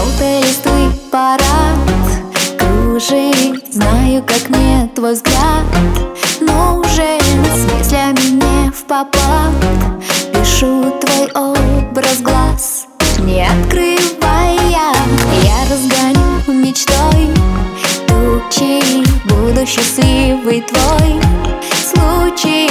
желтой листвы парад кружит, знаю, как мне твой взгляд нужен. С мыслями не впопад пишу твой образ глаз, не открывая. Я разгоню мечтой тучи, буду счастливый твой случай.